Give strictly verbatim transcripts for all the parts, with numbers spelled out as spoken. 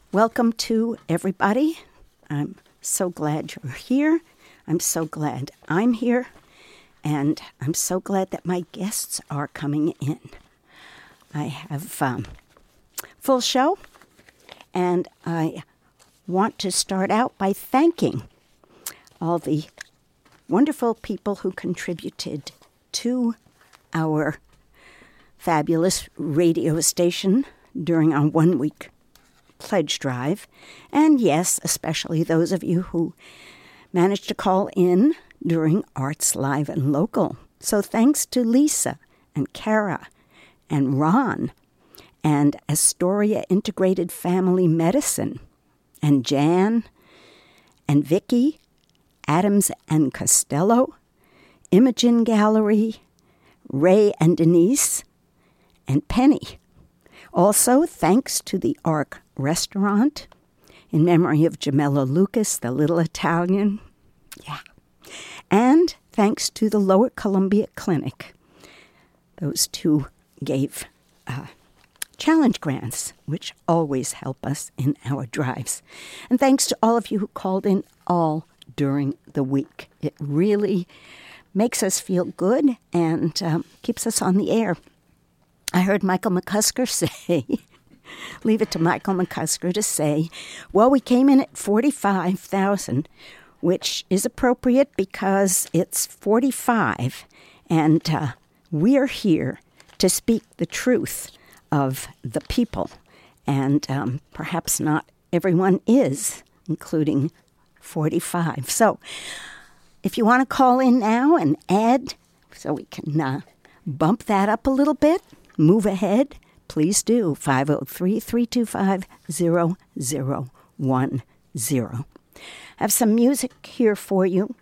Welcome to everybody. I'm so glad you're here. I'm so glad I'm here. And I'm so glad that my guests are coming in. I have um, full show, and I want to start out by thanking all the wonderful people who contributed to our fabulous radio station during our one-week pledge drive. And yes, especially those of you who managed to call in during Arts Live and Local. So thanks to Lisa and Kara and Ron and Astoria Integrated Family Medicine and Jan and Vicky, Adams and Costello, Imogen Gallery, Ray and Denise, and Penny. Also, thanks to the Ark Restaurant, in memory of Jamela Lucas, the little Italian. Yeah. And thanks to the Lower Columbia Clinic. Those two gave uh, challenge grants, which always help us in our drives. And thanks to all of you who called in all during the week. It really makes us feel good and um, keeps us on the air. I heard Michael McCusker say, leave it to Michael McCusker to say, well, we came in at forty-five thousand, which is appropriate because it's forty-five, and uh, we're here to speak the truth of the people. And um, perhaps not everyone is, including forty-five. So if you want to call in now and add so we can uh, bump that up a little bit, move ahead, please do. five oh three, three two five, zero zero one zero. I have some music here for you.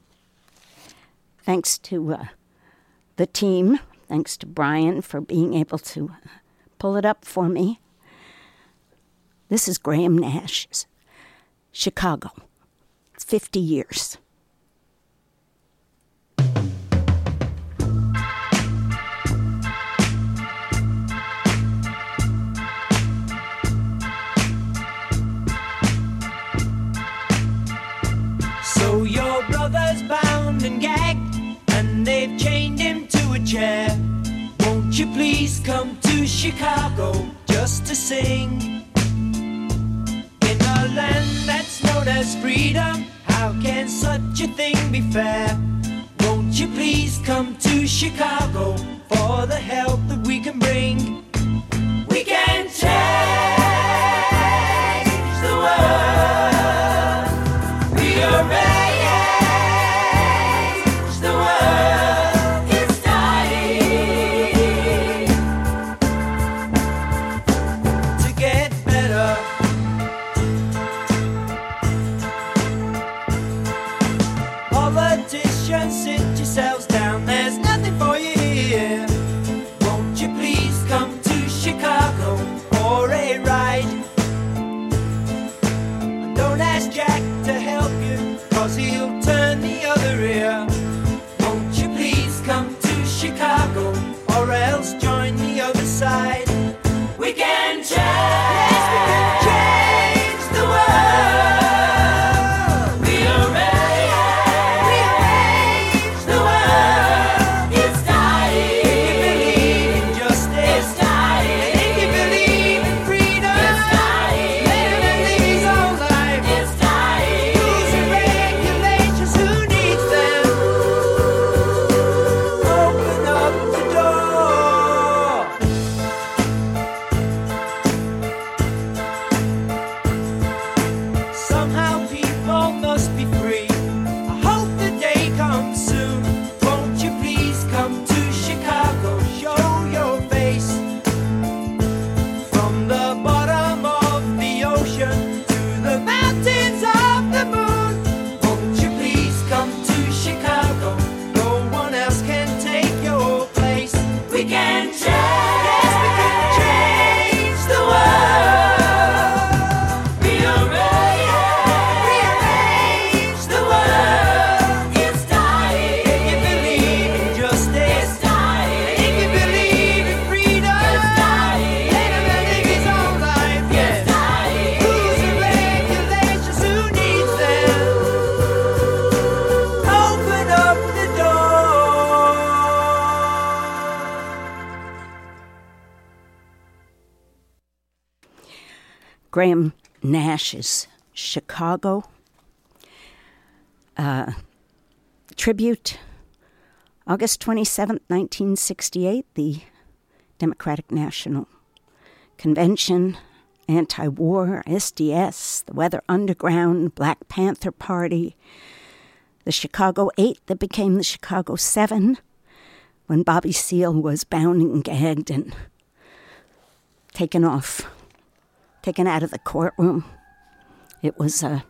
Thanks to uh, the team. Thanks to Brian for being able to pull it up for me. This is Graham Nash's Chicago. It's fifty years. So your brother's bound and gagged, and they've chained him to a chair. Won't you please come to Chicago just to sing? In a land that's known as freedom, how can such a thing be fair? Won't you please come to Chicago for the help that we can bring? We can change the world. We are ready. Sit yourselves down, there's nothing for you here. Won't you please come to Graham Nash's Chicago uh, tribute. August twenty-seventh, nineteen sixty-eight, the Democratic National Convention, anti-war, S D S, the Weather Underground, Black Panther Party, the Chicago Eight that became the Chicago Seven, when Bobby Seale was bound and gagged and taken off, taken out of the courtroom. It was uh,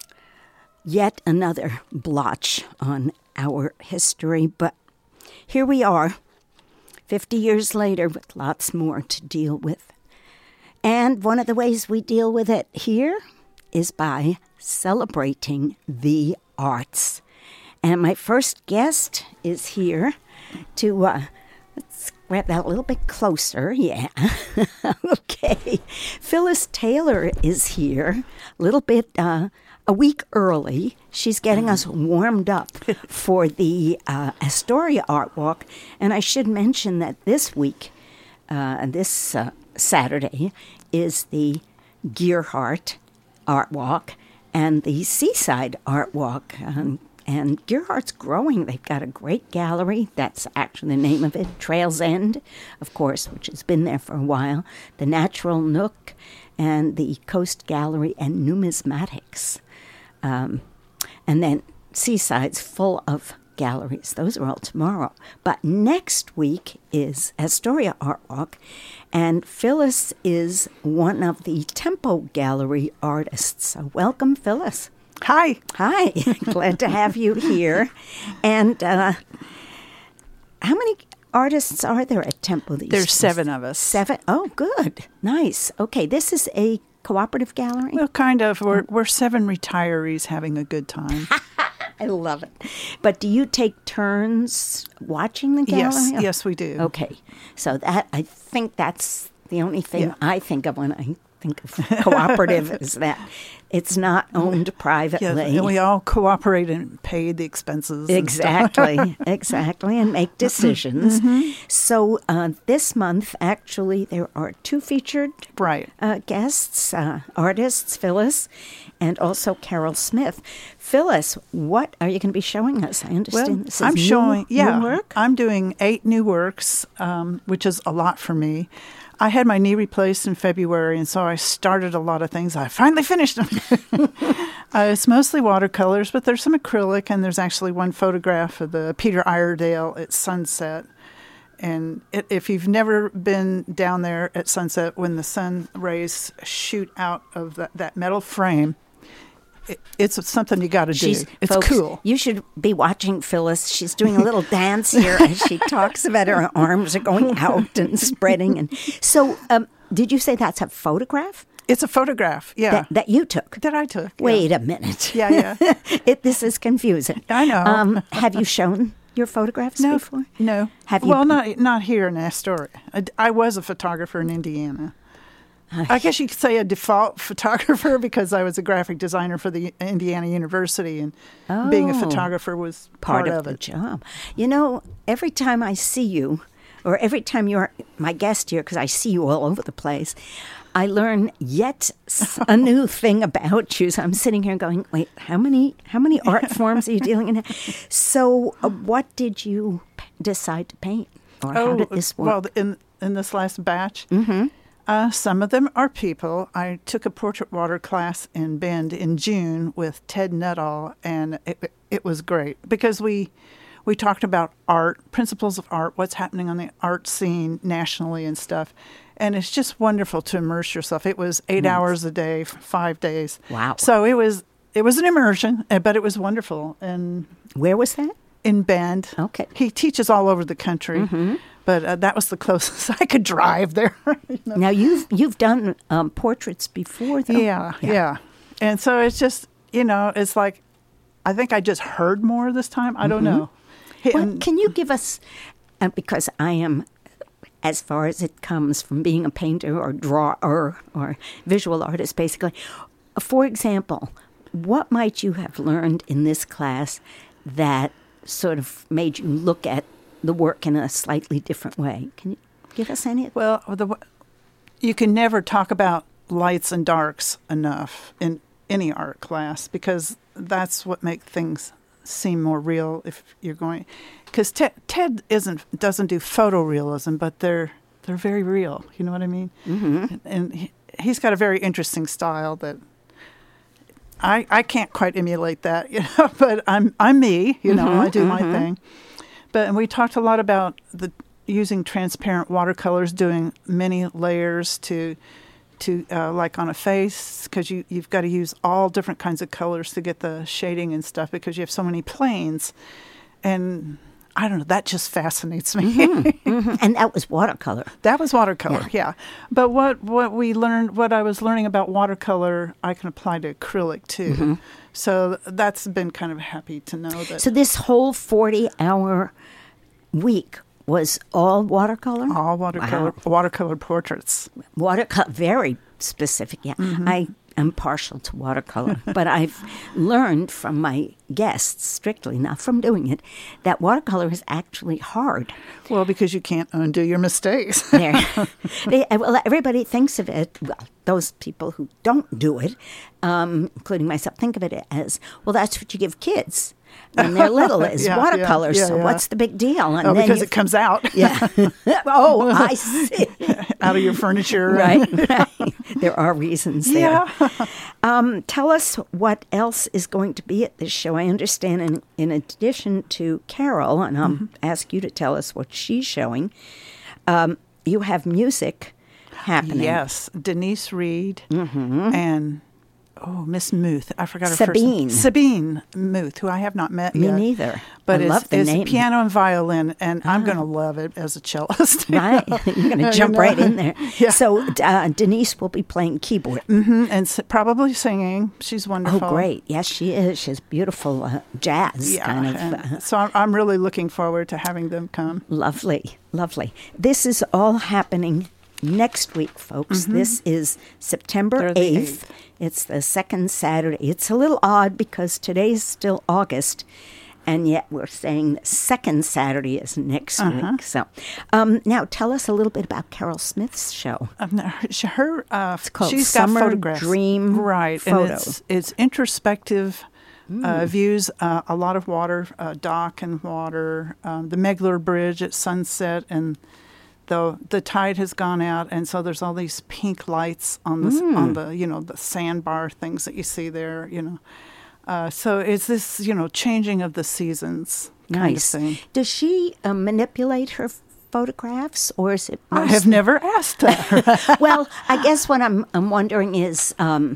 yet another blotch on our history, but here we are, fifty years later, with lots more to deal with. And one of the ways we deal with it here is by celebrating the arts. And my first guest is here to, uh, let's grab that a little bit closer, yeah. Okay. Phyllis Taylor is here, a little bit, uh, a week early. She's getting us warmed up for the uh, Astoria Art Walk. And I should mention that this week, uh, this uh, Saturday, is the Gearhart Art Walk and the Seaside Art Walk. Um, and Gearhart's growing. They've got a great gallery. That's actually the name of it. Trails End, of course, which has been there for a while. The Natural Nook and the Coast Gallery and Numismatics. Um, and then Seaside's full of galleries. Those are all tomorrow. But next week is Astoria Art Walk, and Phyllis is one of the Tempo Gallery artists. So welcome, Phyllis. Hi. Hi. Glad to have you here. And uh, how many artists are there at Tempo these There's days? seven of us. Seven? Oh, good. Nice. Okay, this is a cooperative gallery? Well, kind of. We're, we're seven retirees having a good time. I love it. But do you take turns watching the gallery? Yes, yes, we do. Okay. So that, I think that's the only thing Yeah. I think of when I think of cooperative is that it's not owned privately. Yeah, and we all cooperate and pay the expenses. and stuff. Exactly, exactly, and make decisions. Mm-hmm. So uh, this month, actually, there are two featured Right. uh, guests, uh, artists, Phyllis, and also Carol Smith. Phyllis, what are you going to be showing us? I understand Well, this is I'm new, showing, yeah, new work. I'm doing eight new works, um, which is a lot for me. I had my knee replaced in February, and so I started a lot of things. I finally finished them. uh, it's mostly watercolors, but there's some acrylic, and there's actually one photograph of the Peter Iredale at sunset. And it, if you've never been down there at sunset when the sun rays shoot out of that, that metal frame, it, it's something you got to do. She's, It's folks, cool. You should be watching Phyllis. She's doing a little dance here as she talks about her arms are going out and spreading. And so, um, did you say that's a photograph It's a photograph, yeah, that, that you took? that I took. yeah. Wait a minute. Yeah, yeah. it, this is confusing. I know. Um, have you shown your photographs No, before? no. Have you? Well, not not here in Astoria. I, I was a photographer in Indiana. I guess you could say a default photographer because I was a graphic designer for the Indiana University, and being a Oh. photographer was part, part of, of the it. job. You know, every time I see you, or every time you're my guest here, because I see you all over the place, I learn yet s- a new thing about you. So I'm sitting here going, wait, how many how many art forms are you dealing in? So uh, what did you p- decide to paint? Or how did this work? well, in in this last batch, mm-hmm. uh, some of them are people. I took a portrait water class in Bend in June with Ted Nuttall, and it, it was great because we we talked about art, principles of art, what's happening on the art scene nationally and stuff. And it's just wonderful to immerse yourself. It was eight Nice. hours a day, f- five days. Wow. So it was it was an immersion, uh, but it was wonderful. And Where was that? in Bend. Okay. He teaches all over the country, but uh, that was the closest I could drive there. you know? Now you've you've done um, portraits before, though. yeah, yeah, And so it's just, you know, it's like, I think I just heard more this time. I don't know. He- Well, and- can you give us, uh, because I am, as far as it comes from being a painter or drawer or, or visual artist, basically, for example, what might you have learned in this class that sort of made you look at the work in a slightly different way? Can you give us any? well, the, you can never talk about lights and darks enough in any art class, because that's what makes things seem more real if you're going. Because Ted, Ted isn't doesn't do photorealism, but they're they're very real. You know what I mean? Mm-hmm. And, and he, he's got a very interesting style that I I can't quite emulate that, you know. But I'm I'm me, you know. Mm-hmm, I do my mm-hmm. thing. But and we talked a lot about the using transparent watercolors, doing many layers to. to uh, like on a face, because you, you've got to use all different kinds of colors to get the shading and stuff, because you have so many planes. And I don't know, that just fascinates me. Mm-hmm, mm-hmm. And that was watercolor. That was watercolor, Yeah. yeah. But what, what we learned, what I was learning about watercolor, I can apply to acrylic too. Mm-hmm. So that's been kind of happy to know that. So this whole forty-hour week was all watercolor? all watercolor, Wow. watercolor portraits. Watercolor, very specific. Yeah, Mm-hmm. I am partial to watercolor, but I've learned from my guests, strictly not from doing it, that watercolor is actually hard. Well, because you can't undo your mistakes. There, they, well, everybody thinks of it. Well, those people who don't do it, um, including myself, think of it as, well, that's what you give kids when they're little, is Yeah, watercolor. yeah, yeah, so yeah. what's the big deal? And Oh, then because you it comes out. Yeah. Oh, I see. Out of your furniture. Right, right. There are reasons there. Yeah. Um, tell us what else is going to be at this show. I understand in, in addition to Carol, and I'll Mm-hmm. ask you to tell us what she's showing, um, you have music happening. Yes, Denise Reed Mm-hmm. and oh, Miss Muth. I forgot her Sabine. first name. Sabine Muth, who I have not met Me yet. neither. But I it's, love the it's name. piano and violin, and I'm going to love it as a cellist. you Right. know. You're going to You jump know? right in there. Yeah. So uh, Denise will be playing keyboard. hmm And s- probably singing. She's Oh, wonderful. great. Yes, she is. She has beautiful uh, jazz Yeah, kind of. and Uh, so I'm, I'm really looking forward to having them come. Lovely, lovely. This is all happening next week, folks. This is September They're the eighth. eighth. It's the second Saturday. It's a little odd because today's still August, and yet we're saying the second Saturday is next week. So um, now tell us a little bit about Carol Smith's show. Um, her, her uh, called she's Summer got photographs. Dream right? Photo. And it's, it's introspective uh, views, uh, a lot of water, uh, dock and water, um, the Megler Bridge at sunset, and the the tide has gone out, and so there's all these pink lights on the on the you know the sandbar things that you see there. You know, uh, so it's this you know changing of the seasons. Kind Nice. Of thing. Does she uh, manipulate her photographs, or is it? I most- have never asked her. Well, I guess what I'm I'm wondering is um,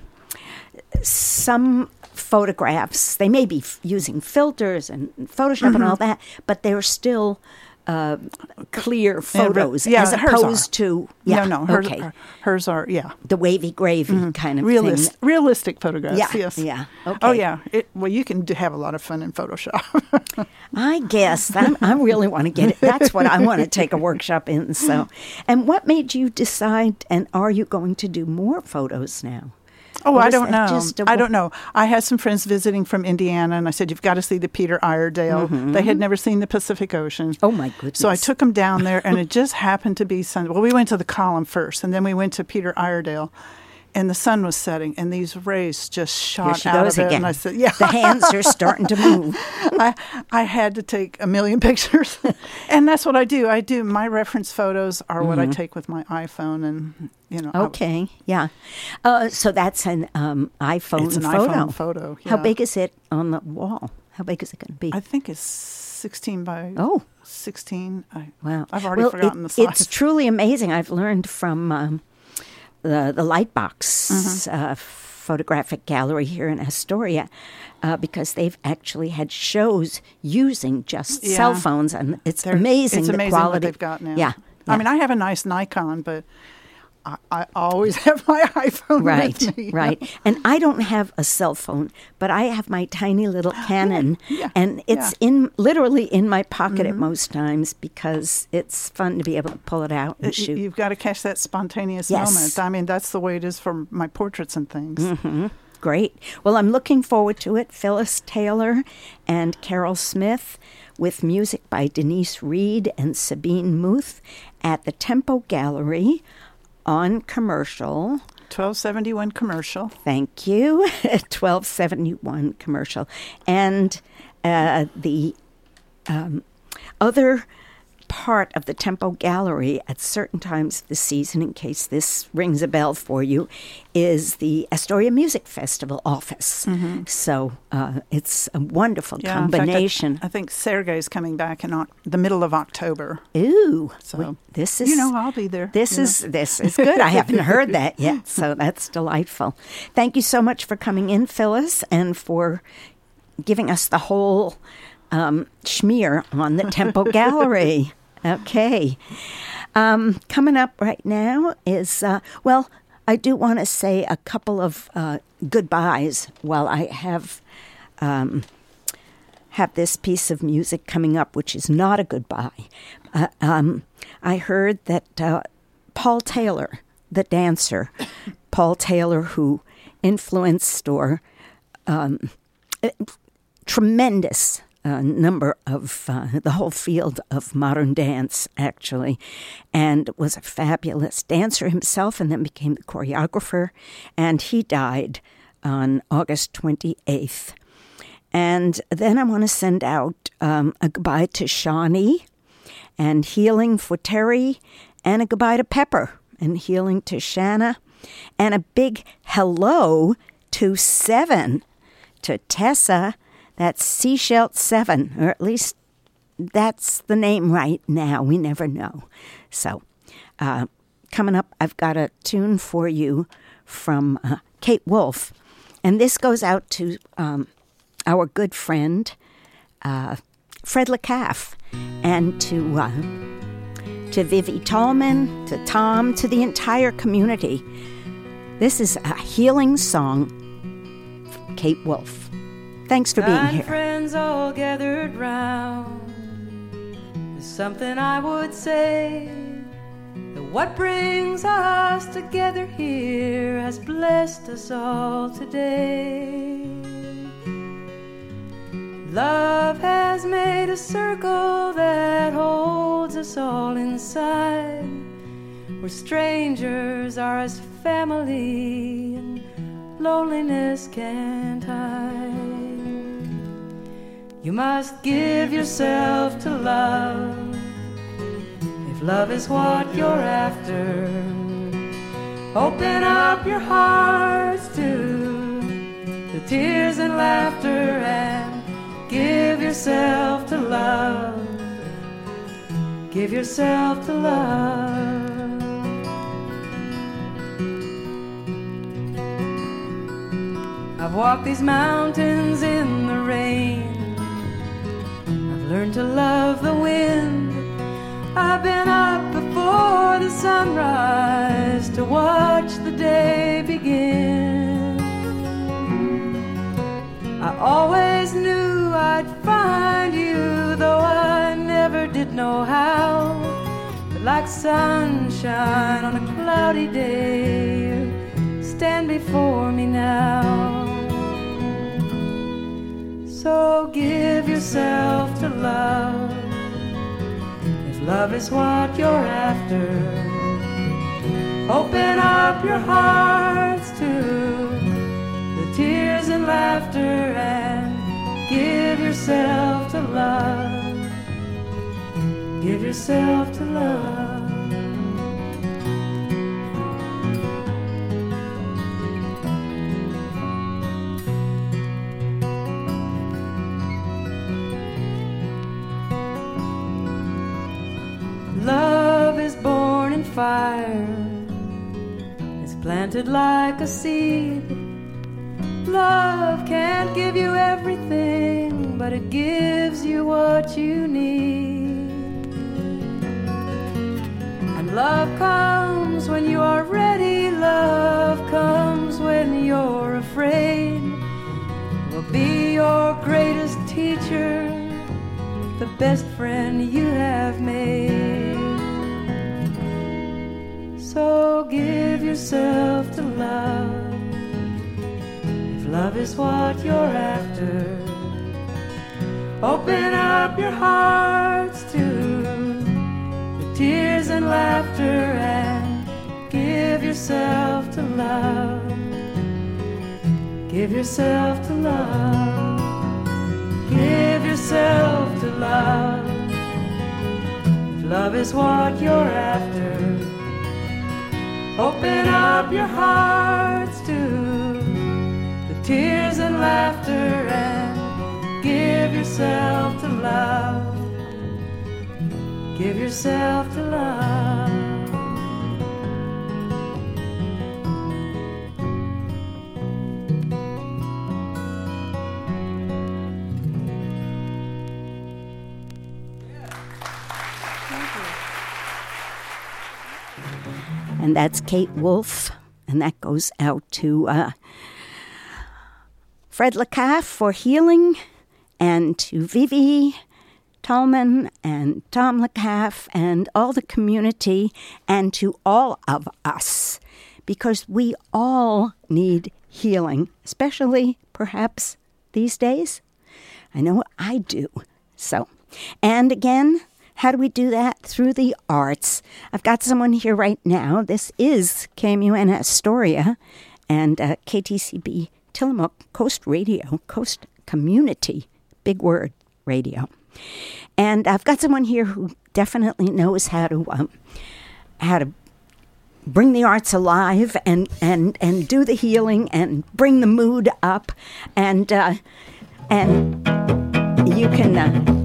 some photographs, they may be f- using filters and Photoshop and all that, but they're still uh, clear photos yeah, as hers opposed are. to yeah, no, no, hers, okay, are, hers are yeah. the wavy gravy kind of Realist, thing. realistic photographs. Yeah, yes. yeah, okay. Oh yeah. It, well, you can do, have a lot of fun in Photoshop. I guess I'm, I really want to get it. That's what I want to take a workshop in. So, and what made you decide? And are you going to do more photos now? Oh, Or I is don't that know. just a I wa- don't know. I had some friends visiting from Indiana, and I said, "You've got to see the Peter Iredale." They had never seen the Pacific Ocean. Mm-hmm. Oh my goodness! So I took them down there, and it just happened to be Sunday. Well, we went to the column first, and then we went to Peter Iredale, and the sun was setting, and these rays just Here shot she out goes of it. again. And I said, "Yeah." The hands are starting to move. I I had to take a million pictures, and that's what I do. I do my reference photos are what I take with my iPhone, and you know. I- Okay, yeah. Uh, so that's an um, iPhone It's an photo. iPhone photo, How yeah. big is it on the wall? How big is it going to be? I think it's sixteen by Oh. sixteen. I, Wow. I've already Well, forgotten it- the size. It's truly amazing. I've learned from um, the, the Lightbox Mm-hmm. uh, photographic gallery here in Astoria uh, because they've actually had shows using just Yeah. cell phones, and it's They're- amazing It's the amazing quality. what they've got now. Yeah. I yeah. mean, I have a nice Nikon, but I, I always have my iPhone Right, with me. right. And I don't have a cell phone, but I have my tiny little Canon, yeah, and it's yeah. in literally in my pocket at most times because it's fun to be able to pull it out and Y- shoot. You've got to catch that spontaneous Yes. moment. I mean, that's the way it is for my portraits and things. Mm-hmm. Great. Well, I'm looking forward to it. Phyllis Taylor and Carol Smith with music by Denise Reed and Sabine Muth at the Tempo Gallery on Commercial. twelve seventy-one Commercial. Thank you. twelve seventy-one Commercial. And uh, the um, other part of the Tempo Gallery at certain times of the season, in case this rings a bell for you, is the Astoria Music Festival office. Mm-hmm. So uh, it's a wonderful yeah, combination. In fact, I, I think Sergei's coming back in o- the middle of October. Ooh, so well, this is you know I'll be there. This is know. this is good. I haven't heard that yet, so that's delightful. Thank you so much for coming in, Phyllis, and for giving us the whole um, schmear on the Tempo Gallery. Okay. Um, coming up right now is, uh, well, I do want to say a couple of uh, goodbyes while I have um, have this piece of music coming up, which is not a goodbye. Uh, um, I heard that uh, Paul Taylor, the dancer, Paul Taylor, who influenced or um, tremendous A number of uh, the whole field of modern dance, actually, and was a fabulous dancer himself and then became the choreographer, and he died on August twenty-eighth. And then I want to send out um, a goodbye to Shawnee and healing for Terry, and a goodbye to Pepper and healing to Shanna, and a big hello to Seven, to Tessa. That's Seashell seven, or at least that's the name right now. We never know. So, uh, coming up, I've got a tune for you from uh, Kate Wolf. And this goes out to um, our good friend, uh, Fred LeCaff, and to, uh, to Vivi Tallman, to Tom, to the entire community. This is a healing song, Kate Wolf. Thanks for being Nine here. Friends all gathered round. There's something I would say, that what brings us together here has blessed us all today. Love has made a circle that holds us all inside, where strangers are as family and loneliness can't hide. You must give yourself to love, if love is what you're after. Open up your hearts to the tears and laughter, and give yourself to love. Give yourself to love. I've walked these mountains in the rain, learned to love the wind. I've been up before the sunrise to watch the day begin. I always knew I'd find you, though I never did know how. But like sunshine on a cloudy day, you stand before me now. So give yourself to love, if love is what you're after. Open up your hearts to the tears and laughter, and give yourself to love. Give yourself to love. Love is born in fire, it's planted like a seed. Love can't give you everything, but it gives you what you need. And love comes when you are ready, love comes when you're afraid. Will be your greatest teacher, the best friend you have made. So give yourself to love, if love is what you're after. Open up your hearts to the tears and laughter, and give yourself yourself to love. Give yourself to love. Give yourself to love. If love is what you're after, open up your hearts to the tears and laughter and give yourself to love. Give yourself to love. And that's Kate Wolf, and that goes out to uh, Fred LeCaff for healing, and to Vivi Tallman and Tom LeCaff and all the community, and to all of us, because we all need healing, especially perhaps these days. I know I do. So, and again, how do we do that? Through the arts. I've got someone here right now. This is K M U N Astoria and uh, K T C B Tillamook Coast Radio, Coast Community, big word, radio. And I've got someone here who definitely knows how to um, how to bring the arts alive and, and, and do the healing and bring the mood up. And, uh, and you can... Uh,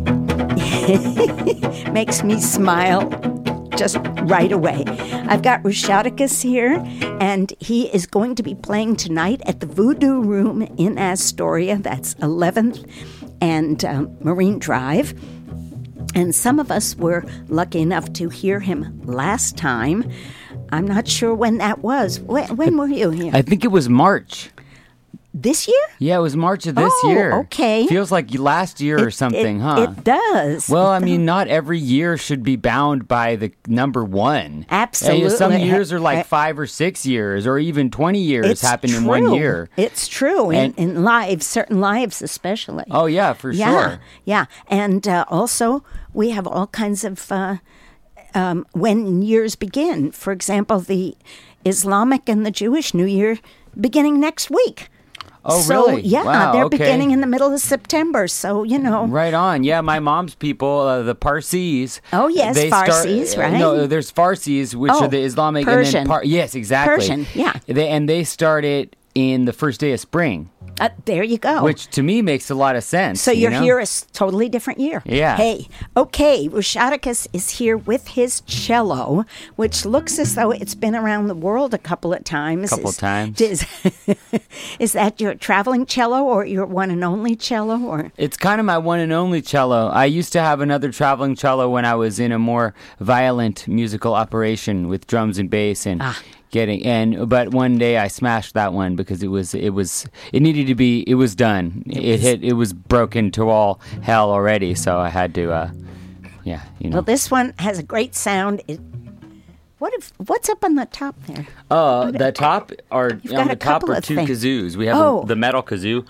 makes me smile just right away. I've got Rushadicus here, and he is going to be playing tonight at the Voodoo Room in Astoria. That's eleventh and um, Marine Drive. And some of us were lucky enough to hear him last time. I'm not sure when that was. When, when were you here? I think it was March. This year? Yeah, it was March of this oh, year. Okay. Feels like last year it, or something, it, huh? It does. Well, it I does. mean, not every year should be bound by the number one. Absolutely. Uh, some years are like five or six years, or even twenty years it's happen true. in one year. It's true, in, And, in lives, certain lives especially. Oh, yeah, for yeah, sure. Yeah, and uh, also we have all kinds of, uh, um, when years begin. For example, the Islamic and the Jewish New Year beginning next week. Oh, so, really? Yeah, Wow, they're okay. beginning in the middle of September, so, you know. Right on. Yeah, my mom's people, uh, the Parsis. Oh, yes, they Farsis, start, right? No, there's Farsis, which Oh, are the Islamic. Persian. And then Par- yes, exactly. Persian, yeah. They, and they start it in the first day of spring. Uh, there you go. Which to me makes a lot of sense. So you you're know? here a s- totally different year. Yeah. Hey, okay, Rushadicus is here with his cello, which looks as though it's been around the world a couple of times. Couple is, times. Is, is that your traveling cello or your one and only cello? Or It's kind of my one and only cello. I used to have another traveling cello when I was in a more violent musical operation with drums and bass and Ah. getting and but one day I smashed that one because it was it was it needed to be it was done. It, it hit it was broken to all hell already, so I had to uh yeah, you know. well, this one has a great sound. It, what if what's up on the top there? Uh, the top are You've on got the a top couple are of two things. kazoos. We have Oh. a, the metal kazoo,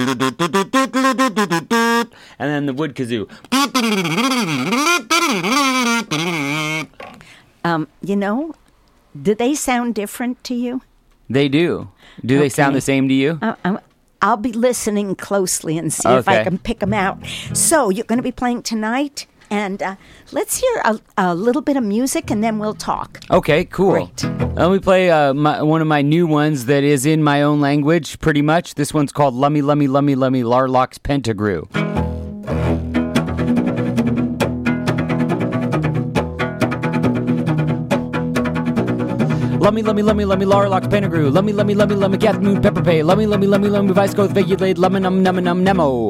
and then the wood kazoo. Um, you know, do they sound different to you? They do. Do they sound Okay. the same to you? Uh, I'm, I'll be listening closely and see if I Okay. can pick them out. So you're going to be playing tonight, and uh, let's hear a, a little bit of music, and then we'll talk. Okay, cool. Great. Let me play uh, my, one of my new ones that is in my own language, pretty much. This one's called Lummy Lummy Lummy Lummy Larlock's Pentagrew. Lummy, lummy, lummy, lummy, Larlock's Pentagrew. Lummy, lummy, lummy, lummy, Cat Moon Pepper Pay. Lummy, lummy, lummy, lummy, Vice Goth Vegulate. Lummy, num, num, num, nemo.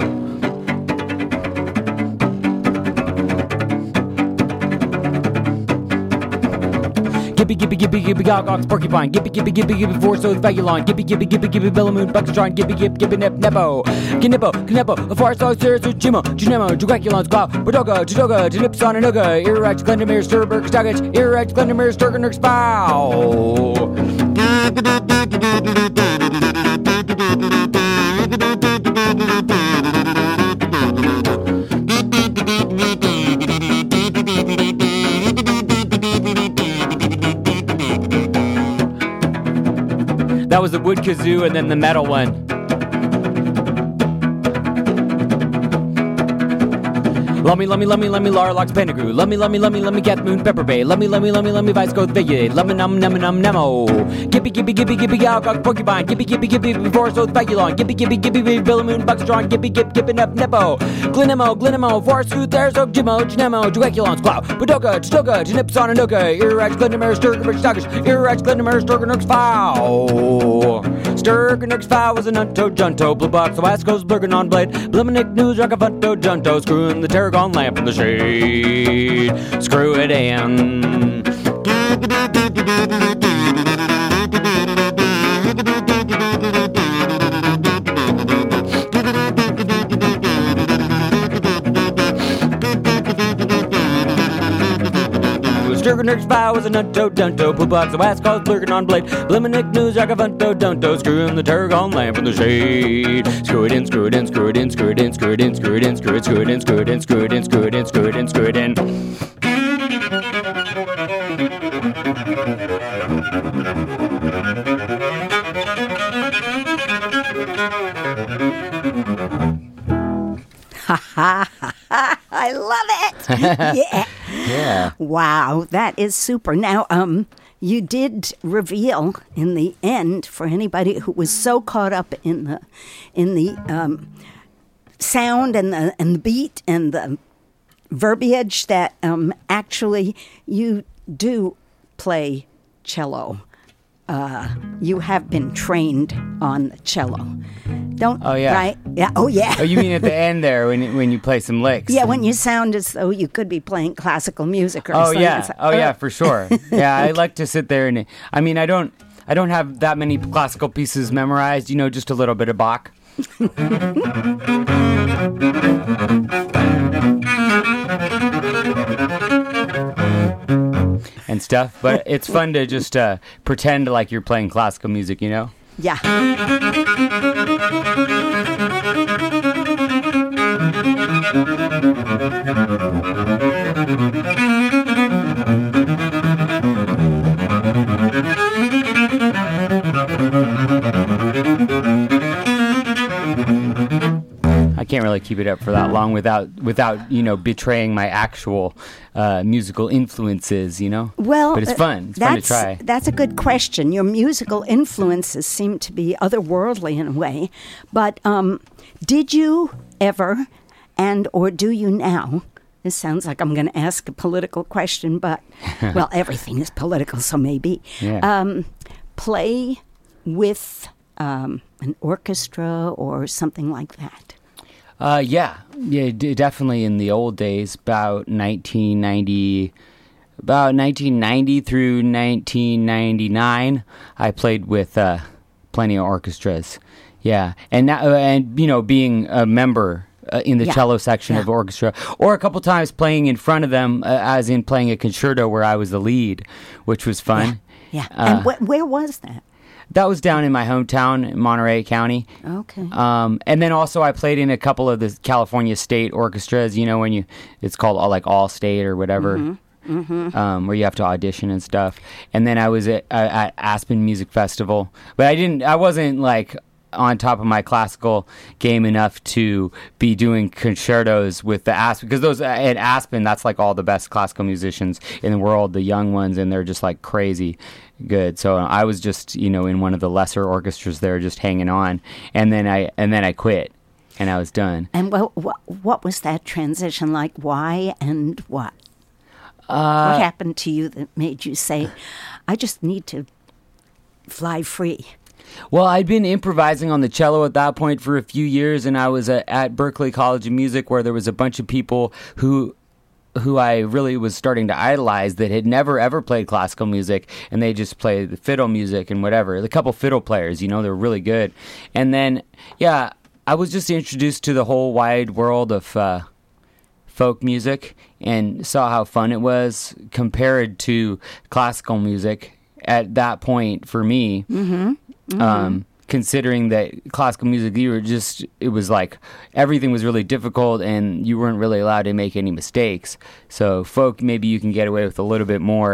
Gibby, gibby, gibby, gibby, gog, ox, porcupine. Gibby, gibby, gibby, gibby, four so vagulon. Gibby, gibby, gibby, gibby, bellamoon, buckstrong. Gibby, gibby, gibby, nep, nepo. Gnippo, gnippo, a far so serious, Jimo, Junemo, Jugaculons, Clow, Badoga, Jidoga, Jinipson, and Uga, Irrex, Glendemir, Sturberg, Stuggage, Irrex, Glendemir, Sturgenerx, Bow. wood kazoo, and then the metal one. Lummy, lummy, lummy, lummy, Larlock's Pentagrew. Lummy, lummy, lummy, lummy, Cat Moon, Pepper Bay. Lummy, lummy, lummy, lummy, Vice Coast Veguet. Lummy, num, num, num, nemo. Gippy, gippy, gippy, gippy, Galgog, Porcupine. Gippy, gippy, gippy, Forest Oath, Vagulon. Gippy, gippy, gippy, Billamoon, Buckstrong. Gippy, gip, gippin' up, Nepo. Glinemo, Glinemo, Forest Sooth, Arizog, Jimmo, Genemo, Jueculons, Clow. Padoka, Chitoka, Genipson, Anuka. Irrax, Glindamer, Sturgemer, Stockish. Irrax, Glindamer, Sturgenux, Fow. Sturgenux, Fow was an unto junto. Blue Box, the West Coast, Blurgen on Blade. Bliminic News, Rockafunto, Junto. Screwing the Tarragon lamp in the shade. Screw it in. Sturgenix Fow was a nutto dunto. Blue Box, the West Coast, Blurgen on Blade. Bliminic News, Rockafunto, Dunto. Screwing the Tarragon lamp in the shade. Screw it in, screw it in, screw it in, screw it in, screw it in, screw it in, screw it, screw it in, screw it in, screw it in, screw it in, screw it in, screw it in. Ha ha ha ha! I love it. Yeah. Yeah. Wow, that is super. Now, um, you did reveal in the end for anybody who was so caught up in the in the um, sound and the and the beat and the verbiage that um, actually you do play cello. Uh, you have been trained on the cello. Don't Oh, yeah. right? Yeah. Oh yeah. Oh, you mean at the end there when when you play some licks? Yeah, when you sound as though you could be playing classical music or Oh something. yeah. It's like, Oh yeah, for sure. Yeah, I like to sit there and I mean, I don't I don't have that many classical pieces memorized, you know, just a little bit of Bach. And stuff, but it's fun to just uh, pretend like you're playing classical music, you know? Yeah. I can't really keep it up for that long without, without you know, betraying my actual uh, musical influences, you know? Well, but it's fun. It's fun to that's, try. That's a good question. Your musical influences seem to be otherworldly in a way. But um, did you ever, and or do you now, this sounds like I'm going to ask a political question, but, well, everything is political, so maybe, Yeah. um, play with um, an orchestra or something like that? Uh, yeah, yeah, d- definitely. In the old days, about nineteen ninety, about nineteen ninety through nineteen ninety-nine, I played with uh, plenty of orchestras. Yeah, and now, uh, and you know, being a member uh, in the Yeah. cello section Yeah. of orchestra, or a couple times playing in front of them, uh, as in playing a concerto where I was the lead, which was fun. Yeah. Uh, and wh- where was that? That was down in my hometown, in Monterey County. Okay. Um, and then also I played in a couple of the California state orchestras, you know, when you, it's called all, like All State or whatever, Mm-hmm. Mm-hmm. Um, where you have to audition and stuff. And then I was at, uh, at Aspen Music Festival, but I didn't, I wasn't like on top of my classical game enough to be doing concertos with the Aspen, because those at Aspen, that's like all the best classical musicians in the world, the young ones, and they're just like crazy good. So I was just, you know, in one of the lesser orchestras there, just hanging on, and then I and then I quit, and I was done. And what, what, what was that transition like? Why and what? Uh, what happened to you that made you say, I just need to fly free? Well, I'd been improvising on the cello at that point for a few years, and I was uh, at Berklee College of Music, where there was a bunch of people who who I really was starting to idolize that had never ever played classical music, and they just played the fiddle music and whatever. A couple fiddle players, you know, they're really good. And then, yeah, I was just introduced to the whole wide world of uh, folk music and saw how fun it was compared to classical music at that point for me. Mm-hmm. Mm-hmm. Um, considering that classical music, you were just, it was like everything was really difficult and you weren't really allowed to make any mistakes. So folk, maybe you can get away with a little bit more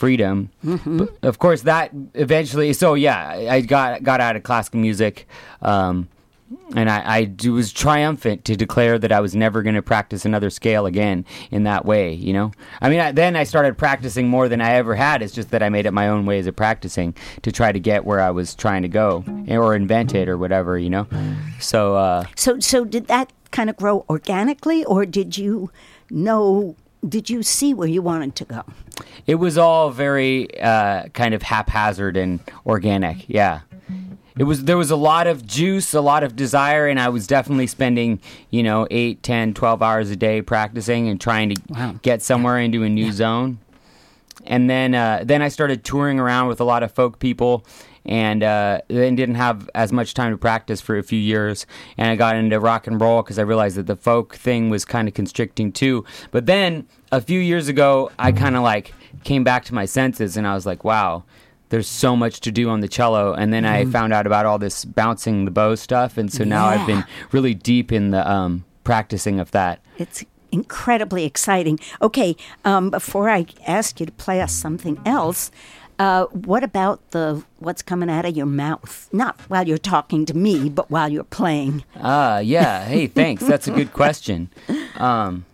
freedom. Mm-hmm. But of course, that eventually. So yeah, I got got out of classical music, um, and I, I do, was triumphant to declare that I was never going to practice another scale again in that way. You know, I mean, I, then I started practicing more than I ever had. It's just that I made up my own ways of practicing to try to get where I was trying to go, or invent it, or whatever. You know, so uh, So, so did that kind of grow organically, or did you know? Did you see where you wanted to go? it was all very uh, kind of haphazard and organic. Yeah. It was, there was a lot of juice, a lot of desire, and I was definitely spending, you know, eight, ten, twelve hours a day practicing and trying to Wow. get somewhere into a new yeah. zone. And then uh, then I started touring around with a lot of folk people, and uh, then didn't have as much time to practice for a few years. And I got into rock and roll because I realized that the folk thing was kind of constricting too. But then a few years ago, I kind of like came back to my senses, and I was like, wow, there's so much to do on the cello. And then mm-hmm. I found out about all this bouncing the bow stuff, and so now yeah. I've been really deep in the um, practicing of that. It's incredibly exciting. Okay, um, before I ask you to play us something else, uh, what about the what's coming out of your mouth? Not while you're talking to me, but while you're playing. Ah, uh, yeah. Hey, thanks. That's a good question. Um,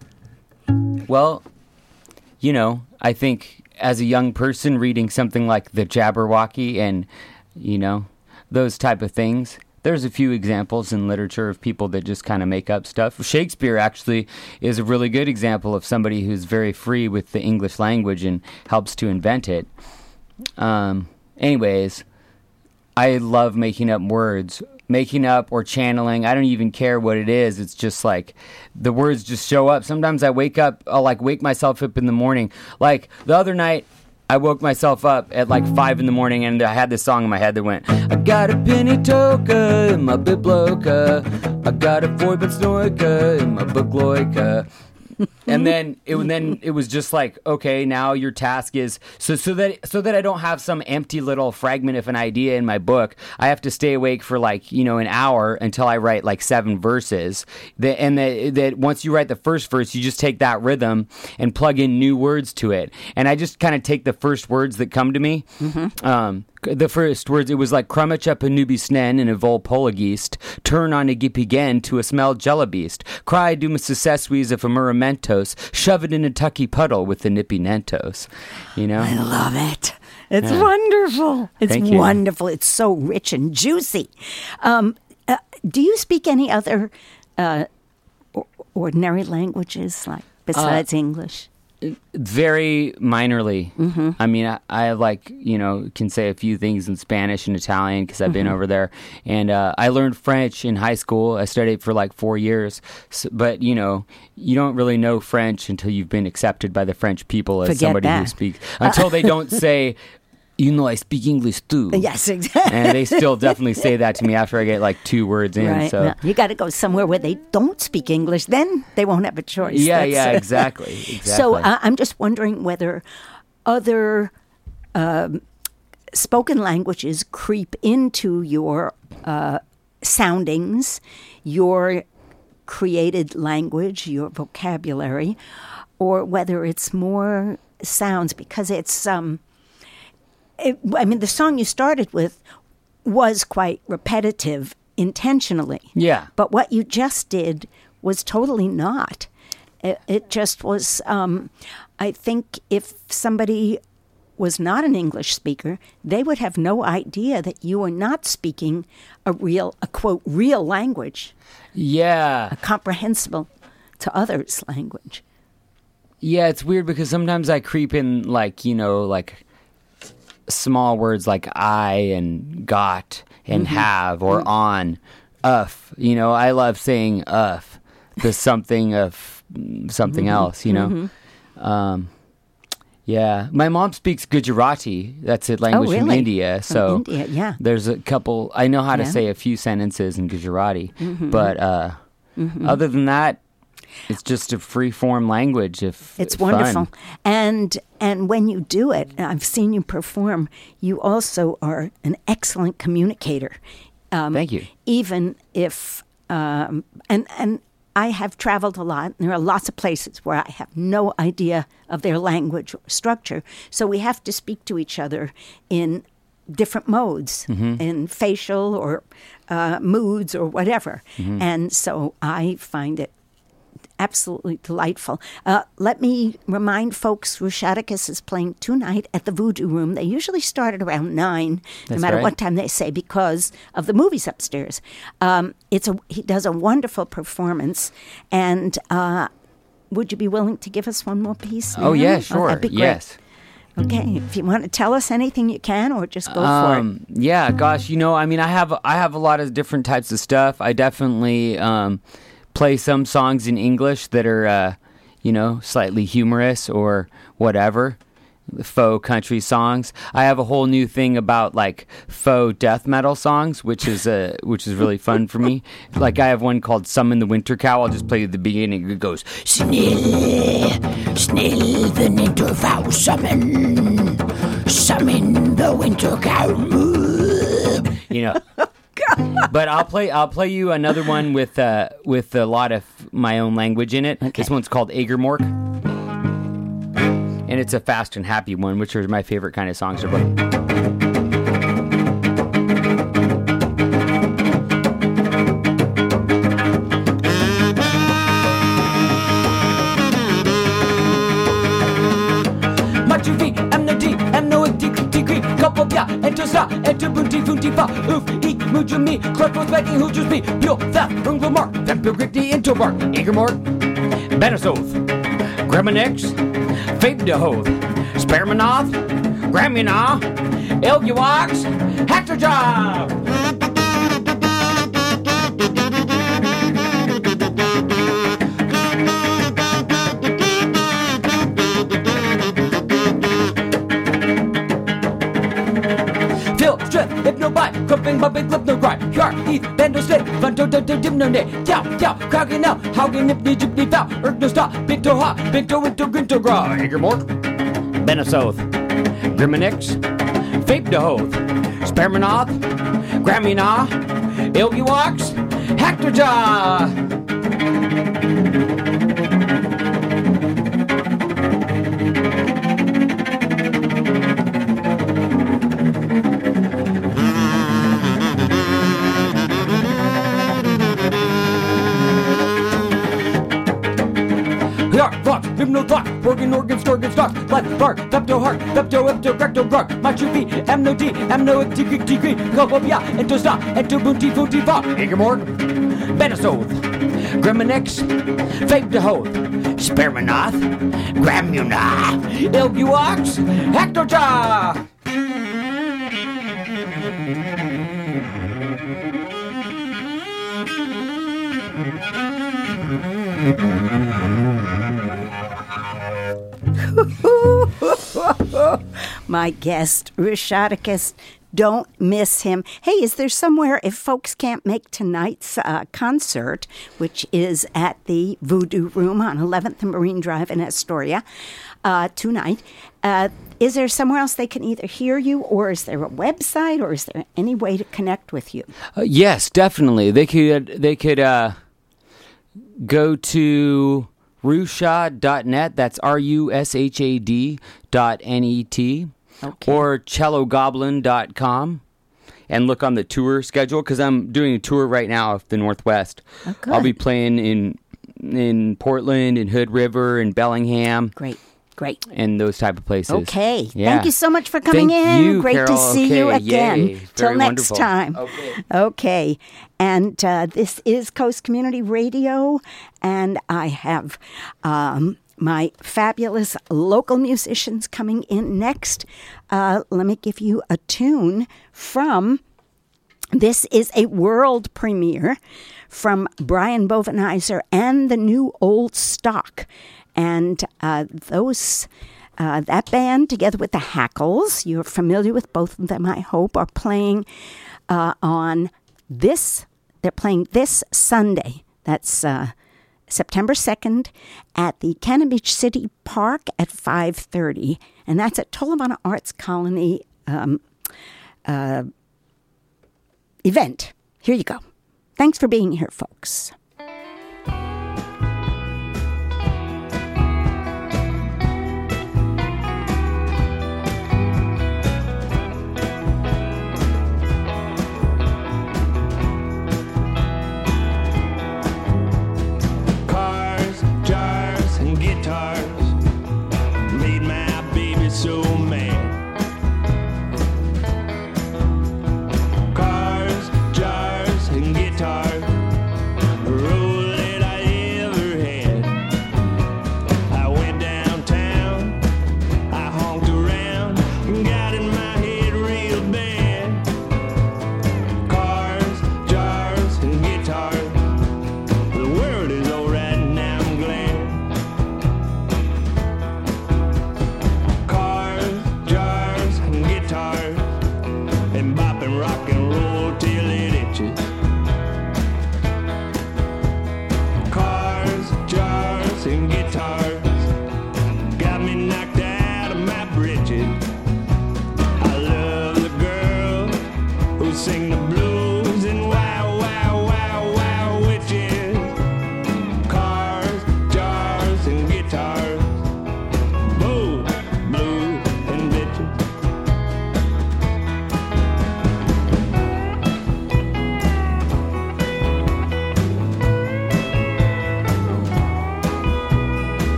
well, you know, I think as a young person reading something like the Jabberwocky and, you know, those type of things, there's a few examples in literature of people that just kind of make up stuff. Shakespeare actually is a really good example of somebody who's very free with the English language and helps to invent it. Um, anyways, I love making up words. Making up or channeling, I don't even care what it is. It's just like the words just show up. Sometimes I wake up, I'll like wake myself up in the morning. Like the other night, I woke myself up at like five in the morning, and I had this song in my head that went, I got a penny toka in my bibloka, I got a four-bit snorka in my bookloika. And then it then it was just like, okay, now your task is so so that so that I don't have some empty little fragment of an idea in my book. I have to stay awake for like, you know, an hour until I write like seven verses. The, and that that once you write the first verse, you just take that rhythm and plug in new words to it. And I just kind of take the first words that come to me. Mm-hmm. Um, the first words, it was like crumach up a newbie snen and a vol polagist, turn on a gippy gen to a smell jellybeast, cry do missuseswees of a muramentos, shove it in a tucky puddle with the nippy nentos. You know? I love it. It's yeah. wonderful. It's Thank you. wonderful. It's so rich and juicy. Um, uh, do you speak any other uh, ordinary languages, like besides uh, English? Very minorly. Mm-hmm. I mean, I, I like, you know, can say a few things in Spanish and Italian because I've mm-hmm. been over there. And uh, I learned French in high school. I studied for like four years. So, but, you know, you don't really know French until you've been accepted by the French people as Forget somebody that. who speaks. Until uh, they don't say, you know, I speak English too. Yes, exactly. And they still definitely say that to me after I get like two words in. Right. So Well, you got to go somewhere where they don't speak English. Then they won't have a choice. Yeah, That's, yeah, uh, exactly. exactly. So uh, I'm just wondering whether other um, spoken languages creep into your uh, soundings, your created language, your vocabulary, or whether it's more sounds, because it's... Um, It, I mean, the song you started with was quite repetitive intentionally. Yeah. But what you just did was totally not. It, it just was, um, I think if somebody was not an English speaker, they would have no idea that you were not speaking a real, a quote, real language. Yeah. A comprehensible to others language. Yeah, it's weird because sometimes I creep in like, you know, like... small words like I and got and mm-hmm. have or mm-hmm. on, uff. You know, I love saying uff, the something of something mm-hmm. else, you know. Mm-hmm. Um, yeah. My mom speaks Gujarati. That's a language oh, really? from India. So from India, yeah. There's a couple, I know how yeah. to say a few sentences in Gujarati. Mm-hmm. But uh, mm-hmm. other than that, it's just a free-form language. If It's fun. wonderful. And and when you do it, I've seen you perform, you also are an excellent communicator. Um, Thank you. Even if, um, and, and I have traveled a lot, and there are lots of places where I have no idea of their language or structure. So we have to speak to each other in different modes, mm-hmm. in facial or uh, moods or whatever. Mm-hmm. And so I find it absolutely delightful. Uh, let me remind folks, Rushaticus is playing tonight at the Voodoo Room. They usually start at around nine, That's no matter right. what time they say, because of the movies upstairs. Um, it's a he does a wonderful performance, and uh, would you be willing to give us one more piece? Oh, now? yeah, sure. Oh, that'd be great. Yes. Okay, if you want to tell us anything, you can, or just go um, for it. Yeah, gosh, you know, I mean, I have I have a lot of different types of stuff. I definitely um, play some songs in English that are, uh, you know, slightly humorous or whatever, faux country songs. I have a whole new thing about like faux death metal songs, which is uh, which is really fun for me. Like I have one called "Summon the Winter Cow." I'll just play at the beginning. It goes, "Snill, snill the winter cow, summon, summon the winter cow." You know. But I'll play. I'll play you another one with uh, with a lot of my own language in it. Okay. This one's called Agermork, and it's a fast and happy one, which are my favorite kind of songs to play. Machuvi, amnati, amnoiti, tikri, kopopia, entosa, entubunti, funti, fa, oof, eek, mujumi, crutchos, begging, hoojers, be, pure, theft, unglamar, vampire, gripti, intobark, Agermork, Benesoth, Gremminix, Fabe de Hoth, Spermanoth, Gramina, Elguax, Hector Job. Phil, Strip, Hypnobite, Cupping, Bubbing, Lip, No Grind, Yar, Heath, Bando, Stick, Funto, Dimno, Day, Yow, Yow, Crowking Now, Haugen, Nipney, Jipney, Foul, Ergno, Stop, Binto, Ha, Binto, Into, Grinto, Gra, Agermork, Benesoth, Grimminix, Fabe de Hoth, Spermanoth, Gramina, Ilguax, Hector Jaw. Hypno thought, organ, organ, storgan, stock, blood, bark, pepto, heart, pepto, epto, recto, grog, machupi, amno, d, amno, tigri, tigri, gobobia, ento, stop, ento, bunti, funti, fa, Agermork, Benesoth, Grimminix, Fabe de Hoth, Spermanoth, Gramuna, Ilguax, Hector Jaw. My guest, Rushaticus, don't miss him. Hey, is there somewhere, if folks can't make tonight's uh, concert, which is at the Voodoo Room on eleventh and Marine Drive in Astoria uh, tonight, uh, is there somewhere else they can either hear you, or is there a website, or is there any way to connect with you? Uh, yes, definitely. They could, they could uh, go to rushad dot net, that's R U S H A D dot N E T, okay. Or cello goblin dot com, and look on the tour schedule, because I'm doing a tour right now of the Northwest. Oh, I'll be playing in in Portland, in Hood River, in Bellingham. Great. Great. And those type of places. Okay. Yeah. Thank you so much for coming Thank in. You, Great Carol. to see okay. you again. Yay. Till Very next wonderful. time. Okay. Okay. And uh, this is Coast Community Radio, and I have um, my fabulous local musicians coming in next. Uh, let me give you a tune from, this is a world premiere from Brian Bovenizer and the New Old Stock. And uh, those, uh, that band, together with the Hackles, you're familiar with both of them, I hope, are playing uh, on this, they're playing this Sunday. That's uh, September second at the Cannon Beach City Park at five thirty. And that's at Tolovana Arts Colony um, uh, event. Here you go. Thanks for being here, folks.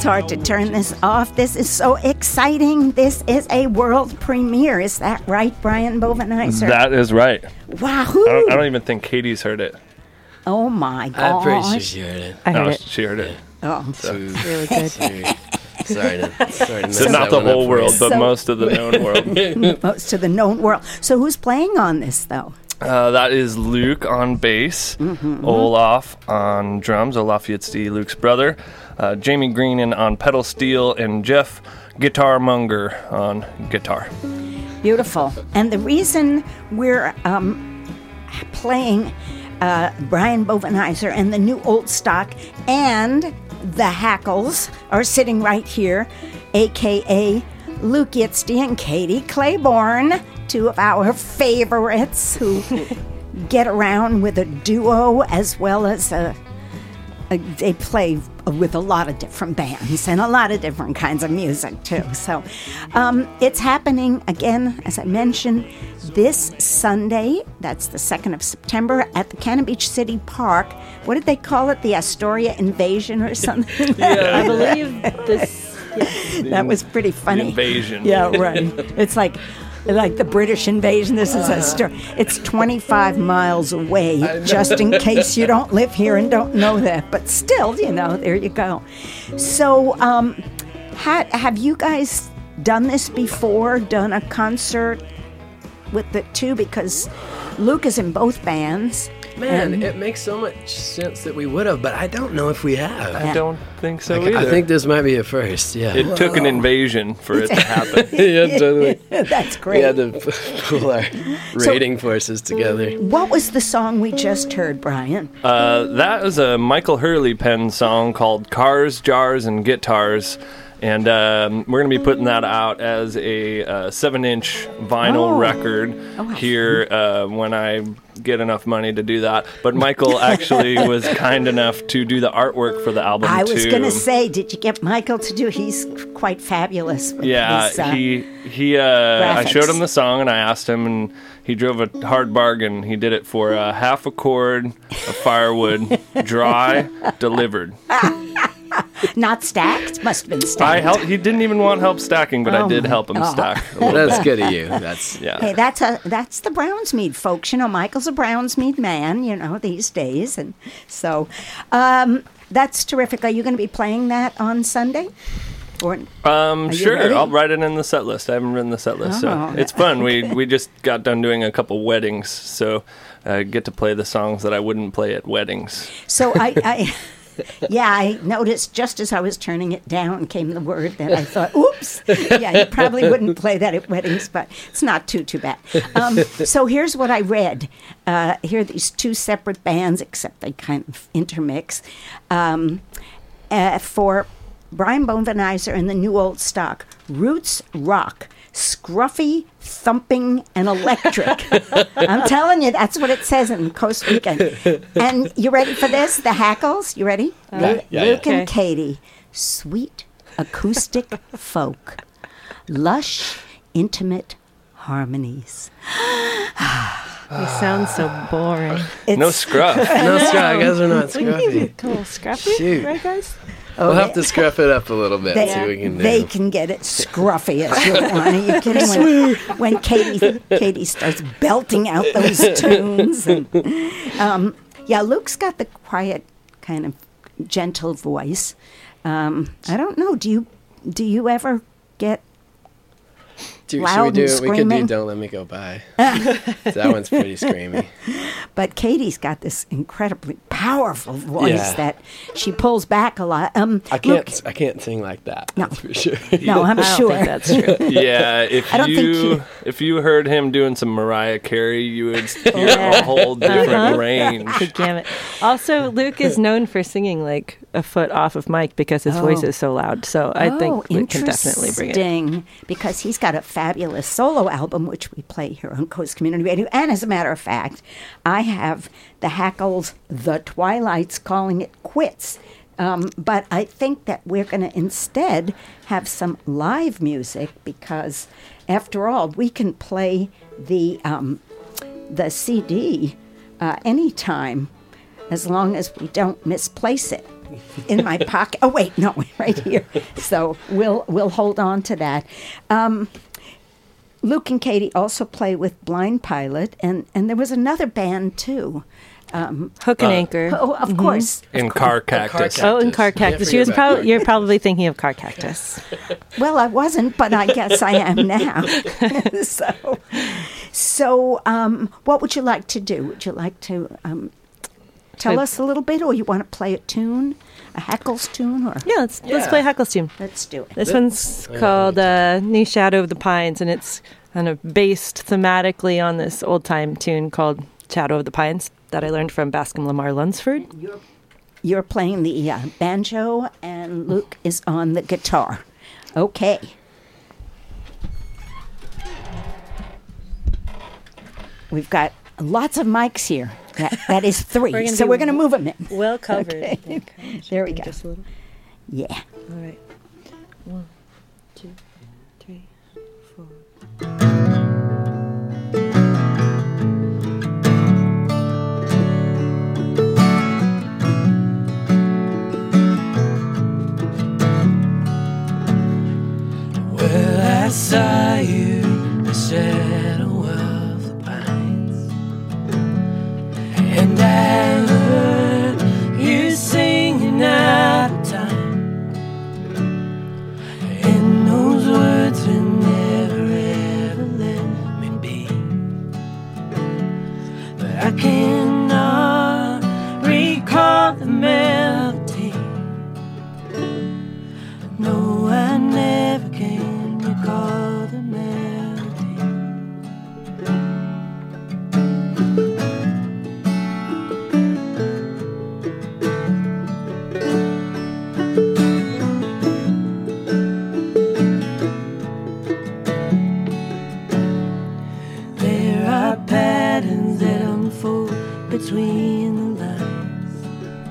It's hard to turn this off. This is so exciting. This is a world premiere. Is that right, Brian Bovenizer? That is right. Wahoo! I don't, I don't even think Katie's heard it. Oh my gosh. I'm pretty sure she heard it. I heard no, it. she heard it. Oh. So, Really good. sorry. Sorry to, sorry to mess So not that the one up whole for world, you. but So- most of the known world. Most of the known world. So who's playing on this, though? Uh, that is Luke on bass, Mm-hmm. Olaf on drums, Olaf Yitzdi, Luke's brother, uh, Jamie Greenan on pedal steel, and Jeff Guitar Munger on guitar. Beautiful. And the reason we're um, playing uh, Brian Bovenizer and the New Old Stock and the Hackles are sitting right here, a k a. Luke Yitzdi and Katie Claiborne, two of our favorites who get around with a duo as well as a, a they play with a lot of different bands and a lot of different kinds of music too. So um, it's happening again, as I mentioned, this Sunday. That's the second of September at the Cannon Beach City Park. What did they call it? The Astoria Invasion or something? I believe this. That was pretty The funny. invasion. Yeah, right. It's like like the British invasion. This is a story. It's twenty-five miles away, just in case you don't live here and don't know that. But still, you know, there you go. So, um, ha- have you guys done this before? Done a concert with the two? Because Luke is in both bands. Man, and- it makes so much sense that we would have, but I don't know if we have. I don't think so I, either. I think this might be a first, yeah. it took an invasion for it to happen. yeah, totally. That's We great. had to p- pull our rating forces together. What was the song we just heard, Brian? Uh, that is a Michael Hurley pen song called Cars, Jars, and Guitars. And um, we're going to be putting that out as a uh, seven-inch vinyl Oh. record Oh, how here uh, when I get enough money to do that. But Michael actually was kind enough to do the artwork for the album, I was too. going to say, did you get Michael to do? He's quite fabulous. With Yeah, his, uh, he he. Uh, I graphics. showed him the song and I asked him, and he drove a hard bargain. He did it for uh, half a cord of firewood, dry, delivered. not stacked. Must have been stacked. I helped. He didn't even want help stacking, but Oh I did my- help him oh. stack. A little That's bit. good of you. That's Yeah. Hey, that's a that's the Brownsmead folks. You know, Michael's a Brownsmead man. You know, these days, and so um, that's terrific. Are you going to be playing that on Sunday? Or Um, you sure. ready? I'll write it in the set list. I haven't written the set list, Oh. so it's fun. We we just got done doing a couple weddings, so uh, get to play the songs that I wouldn't play at weddings. so I. I Yeah, I noticed just as I was turning it down came the word that I thought, oops. Yeah, you probably wouldn't play that at weddings, but it's not too, too bad. Um, so here's what I read. Uh, here are these two separate bands, except they kind of intermix. Um, uh, for Brian Bovenizer and the New Old Stock, roots rock, scruffy, thumping, and electric. I'm telling you, that's what it says in Coast Weekend. And you ready for this? The Hackles? You ready? Lu- yeah, Luke yeah. and Katie. Sweet acoustic folk. Lush, intimate harmonies. You sound so boring. It's, No scruff. no scruff. Guys are not We can scruffy. a little scruffy, Shoot. right, guys? We'll have to scruff it up a little bit. They, see what we can do. they can get it scruffy as you want. Are you kidding? When, when Katie Katie starts belting out those tunes, and um, yeah, Luke's got the quiet, kind of gentle voice. Um, I don't know. Do you do you ever get? do, should loud we do? and We could screaming. do "Don't Let Me Go By." That one's pretty screamy. But Katie's got this incredibly powerful voice Yeah. that she pulls back a lot. Um, I can't. Luke- I can't sing like that. No. That's for sure. no, I'm I don't sure. think that's true. Yeah, if I don't think you he- if you heard him doing some Mariah Carey, you would hear Yeah. a whole different Uh-huh. range. The gamut. Also, Luke is known for singing like a foot off of mic because his voice Oh. is so loud. So I Oh, think Luke can definitely bring it. interesting, because he's got a fabulous solo album, which we play here on Coast Community Radio. And as a matter of fact, I have the Hackles, The Twilights, calling it quits. Um, but I think that we're going to instead have some live music, because, after all, we can play the um, the C D uh, anytime, as long as we don't misplace it. in my pocket. Oh wait, no, right here. So we'll we'll hold on to that. Um, Luke and Katie also play with Blind Pilot, and, and there was another band too. Um, Hook and Anchor. oh, of course. In Car Cactus. Oh, and Car Can't Cactus. forget She was about prob- Car you're probably thinking of Car Cactus. Well, I wasn't, but I guess I am now. so, so um, what would you like to do? Would you like to um, tell I- us a little bit, or you want to play a tune, a Heckles tune, or Yeah, let's let's Yeah. play Heckle's tune. let's do it. This Th- one's yeah, called uh, New Shadow of the Pines, and it's kind of based thematically on this old time tune called Shadow of the Pines that I learned from Bascom Lamar Lunsford. You're playing the uh, banjo, and Luke is on the guitar. Okay. We've got lots of mics here. That, that is We're three, gonna so be we're going to move them in. Well covered. Okay. There we go. Just a little. Yeah. All right. One, two, three, four. Well, I saw you in the shadow of the pines, and I heard you singing out of time, and those words will never ever let me be. But I cannot recall the melody. No, I never can recall the melody. There are patterns that unfold between the lines.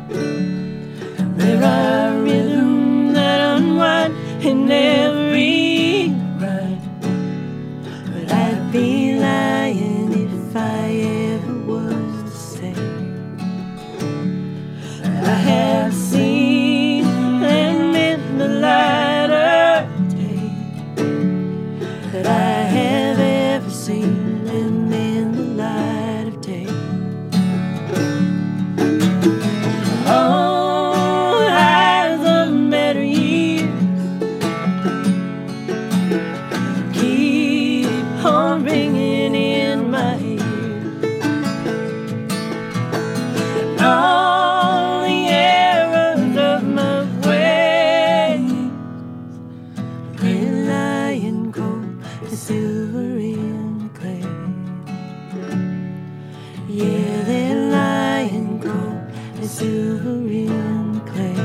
There are rhythms that unwind in every rhyme. But I'd be lying if I ever was to say that I have seen them in the light of day, that I have ever seen them in the light of day. Oh, eyes of better years keep on ringing in my ears. All the errors of my ways, gray lion cold and silver in the clay. Yeah, they're lying cold and silver in the clay.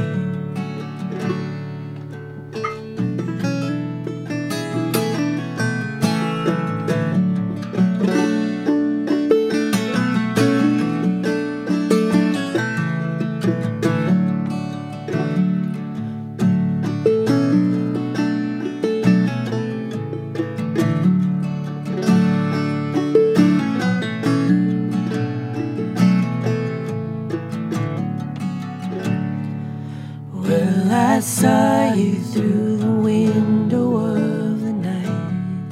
Well, I saw you through the window of the night,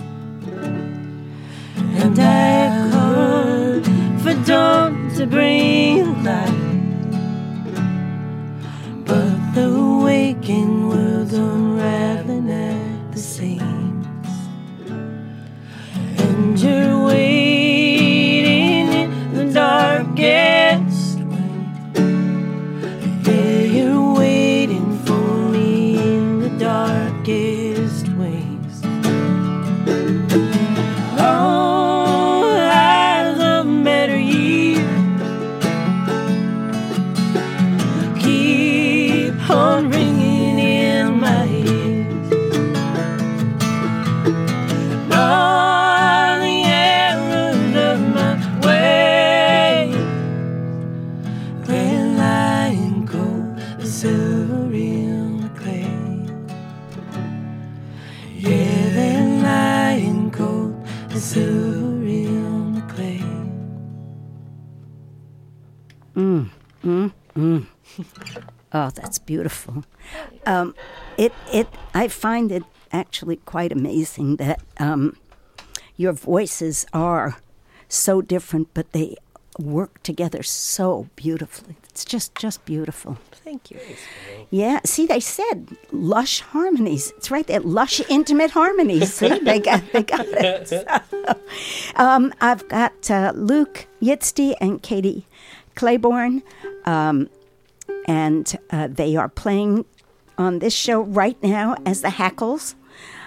and I called for dawn to bring light, but the waking world's unraveling at the seams, and you're waiting in the darkest way. Yeah, you're waiting for me in the darkest ways. Oh, eyes of better years Oh, that's beautiful. Um, it it I find it actually quite amazing that um, your voices are so different, but they work together so beautifully. It's just just beautiful. Thank you. Yeah. See, they said lush harmonies. It's right there, lush intimate harmonies. See, they got they got it. So, um, I've got uh, Luke Yitzty and Katie Claiborne. Um, And uh, they are playing on this show right now as the Hackles.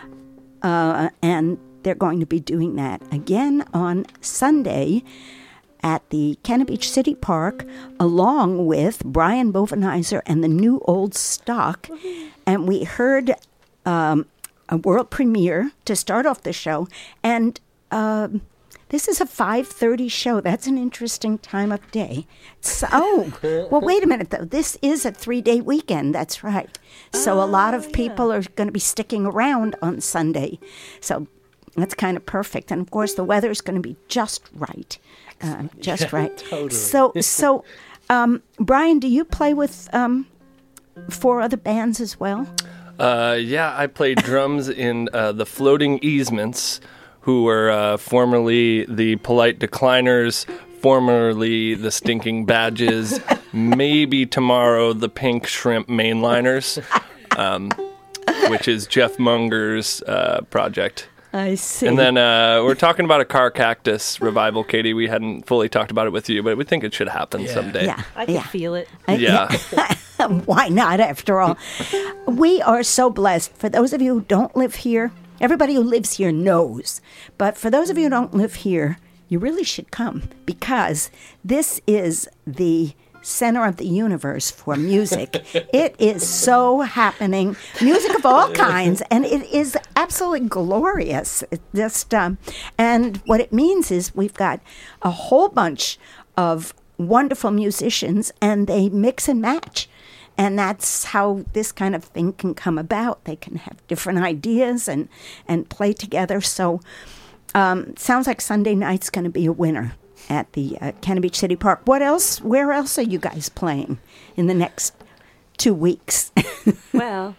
Uh, and they're going to be doing that again on Sunday at the Cannon Beach City Park, along with Brian Bovenizer and the New Old Stock. And we heard um, a world premiere to start off the show. And um, this is a five thirty show. That's an interesting time of day. So, oh, well, wait a minute, though. This is a three-day weekend. That's right. So oh, a lot of people yeah. are going to be sticking around on Sunday. So that's kind of perfect. And, of course, the weather is going to be just right. Uh, just yeah, right. Totally. So, so um, Brian, do you play with um, four other bands as well? Uh, yeah, I played drums in uh, the Floating Easements, who were uh, formerly the Polite Decliners, formerly the Stinking Badges, maybe tomorrow the Pink Shrimp Mainliners, um, which is Jeff Munger's uh, project. I see. And then uh, we're talking about a Car Cactus revival, Katie. We hadn't fully talked about it with you, but we think it should happen yeah. someday. Yeah, I can yeah. feel it. Yeah. Why not, after all? We are so blessed. For those of you who don't live here, everybody who lives here knows. But for those of you who don't live here, you really should come, because this is the center of the universe for music. It is so happening. Music of all kinds, and it is absolutely glorious. It just um, and what it means is we've got a whole bunch of wonderful musicians, and they mix and match. And that's how this kind of thing can come about. They can have different ideas and, and play together. So um, sounds like Sunday night's going to be a winner at the uh, Cannon Beach City Park. What else? Where else are you guys playing in the next two weeks? Well,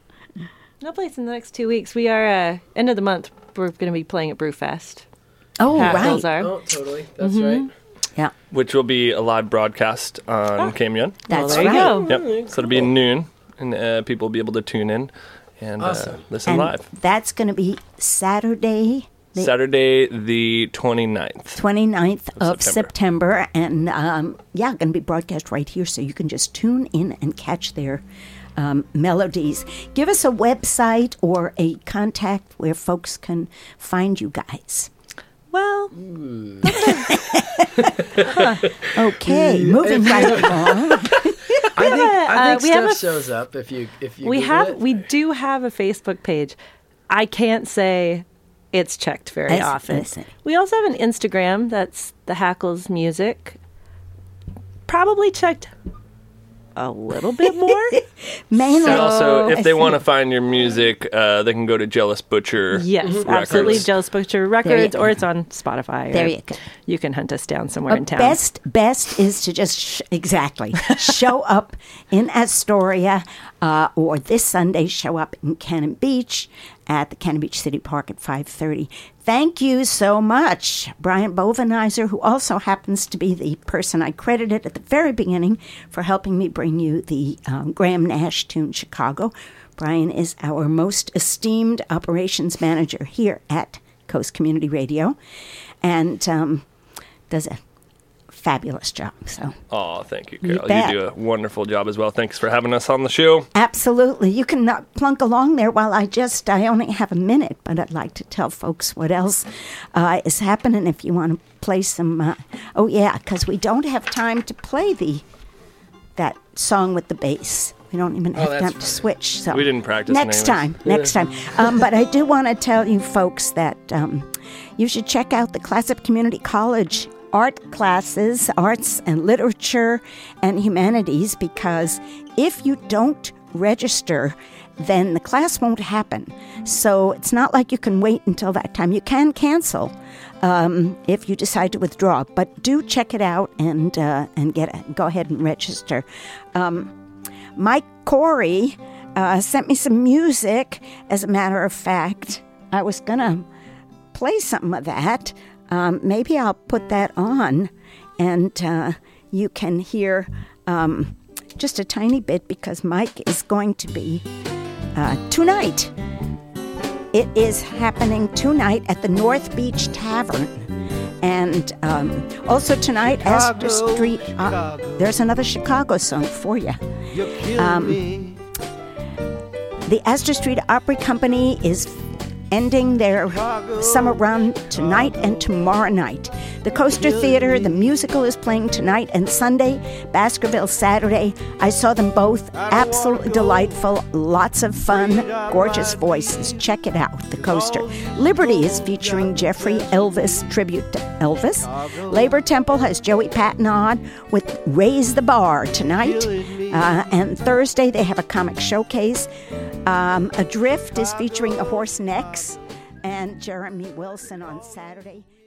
no place in the next two weeks. We are, uh, end of the month, we're going to be playing at Brewfest. Oh, Hackles right. Are. Oh, totally. That's Mm-hmm. right. Yeah. Which will be a live broadcast on Oh. K M U N. That's well, there right. you go. Yep. So it'll be noon, and uh, people will be able to tune in and Awesome. uh, listen And live. that's going to be Saturday, the Saturday the twenty-ninth. twenty-ninth of, Of September. And, um, yeah, going to be broadcast right here, so you can just tune in and catch their um, melodies. Give us a website or a contact where folks can find you guys. Well, Okay, moving right along. I think, have a- I uh, think we have stuff a- shows up if you if you we Google have it. we do have a Facebook page. I can't say it's checked very I see, often. I see. We also have an Instagram that's the Hackles Music. Probably checked a little bit more. Mainly, And also, I if they see. want to find your music, uh, they can go to Jealous Butcher. Yes, Records. absolutely. Jealous Butcher There you Records, go. or it's on Spotify. There or you go. You can hunt us down somewhere Uh, in town. Best, best is to just sh- exactly show up in Astoria, uh, or this Sunday show up in Cannon Beach at the Cannon Beach City Park at five thirty. Thank you so much, Brian Bovenizer, who also happens to be the person I credited at the very beginning for helping me bring you the um, Graham Nash tune Chicago. Brian is our most esteemed operations manager here at Coast Community Radio, and um, does a fabulous job. So Oh, thank you, You Carol. You, bet. do a wonderful job as well. Thanks for having us on the show. absolutely, you can uh, plunk along there while I just, I only have a minute, but I'd like to tell folks what else uh, is happening if you want to play some, uh, oh yeah, because we don't have time to play the that song with the bass. We don't even have that's time to right. switch. So We didn't practice Next anyways. time, next time. Um, but I do want to tell you folks that um, you should check out the Classip Community College art classes, arts and literature and humanities, because if you don't register, then the class won't happen. So it's not like you can wait until that time. You can cancel um, if you decide to withdraw, but do check it out and uh, and get go ahead and register. Um, Mike Corey uh, sent me some music. As a matter of fact, I was going to play some of that. Um, maybe I'll put that on, and uh, you can hear um, just a tiny bit, because Mike is going to be uh, tonight. It is happening tonight at the North Beach Tavern. And um, also tonight, Astor Street, uh, there's another Chicago song for you. Um, the Astor Street Opry Company is ending their summer run tonight and tomorrow night. The Coaster Theater, the musical, is playing tonight and Sunday. Baskerville Saturday. I saw them both. Absolutely delightful. Lots of fun. Gorgeous voices. Check it out, the Coaster. Liberty is featuring Jeffrey Elvis, tribute to Elvis. Labor Temple has Joey Patton on with Raise the Bar tonight. Uh, and Thursday they have a comic showcase. Um, Adrift is featuring the Horse Necks and Jeremy Wilson on Saturday.